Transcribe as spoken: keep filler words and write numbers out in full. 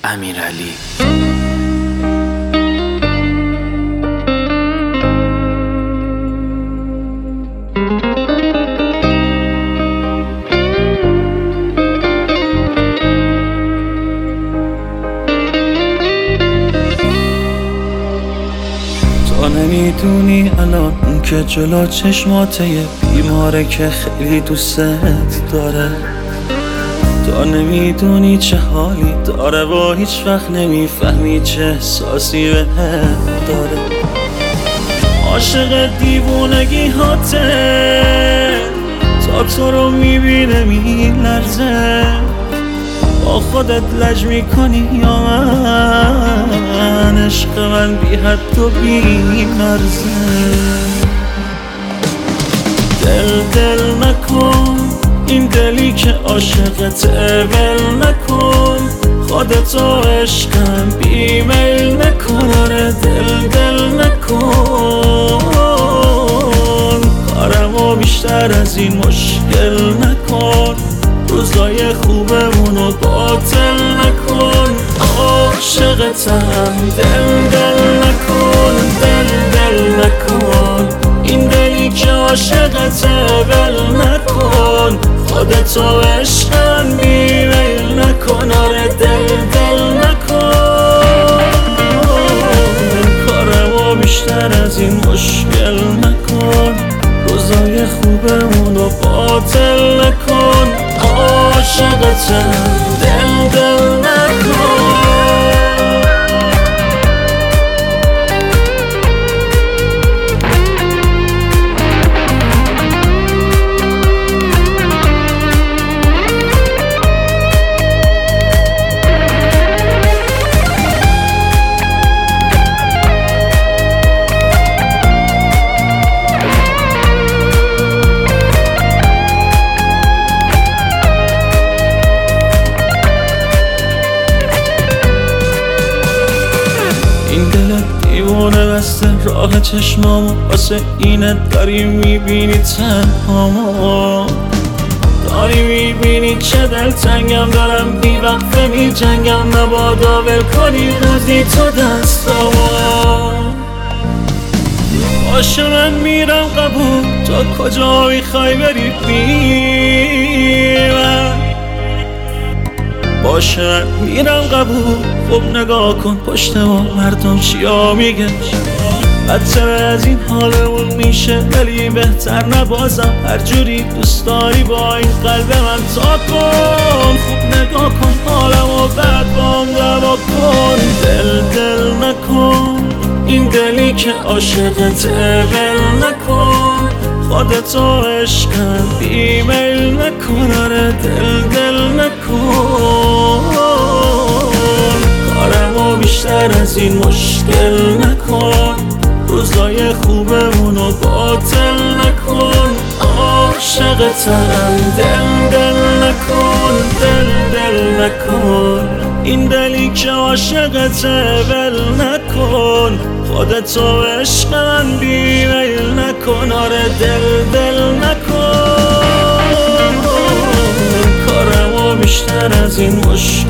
امیرعلی. تو نمیدونی الان اون که جلو چشماته یه بیماره که خیلی دوست داره. تو نمیدونی چه حالی داره و هیچ وقت نمیفهمی چه احساسی به داره. عاشق دیوونگی هاته، تا تو رو میبینه میلرزه. با خودت لج میکنی یا من؟ عشق من بی حد و بی مرزه. دل دل نکن، این دلی که عاشقته ول نکن. خودتو عشقم بی میل نکن. آره دل دل نکن، کارمو بیشتر از این مشکل نکن. روزای خوبمونو باطل نکن. عاشقتم دل دل نکن، دل دل نکن. این دلی که عاشقته ول نکن. خودتو عشقم بی میل نکن. آره دل دل نکن، کارمو بیشتر از این مشکل نکن. روزای خوبمونو باطل نکن. عاشقتم دل دل نکن. این دلت دیوانه بسته راه چشمامو، واسه اینه داری میبینی تنهامو. داری میبینی چه دلتنگم دارم، بی وقفه می جنگم. مبادا ول کنی روزی تو دستامو. باشه من میرم قبول، تو کجا میخوای بری بی من؟ باشه میرم قبول، خب نگاه کن پشت ما مردم چیا میگن. بدتر از این حالمون میشه ولی بهتر نبازم. هر جوری دوست داری با این قلب من تا کن. خوب نگاه کن حالمو بعد بام دوا کن. دل دل نکن، این دلی که عاشقته ول نکن. خودتو عشقم بی میل نکن. آره دل دل نکن، کارمو بیشتر از این مشکل نکن. روزای خوبمونو باطل نکن. عاشقتم دل دل نکن، دل دل نکن. این دلی که عاشقته ول نکن. خودتو عشقم بی میل نکن. آره دل دل نکن، کارمو بیشتر از این مشکل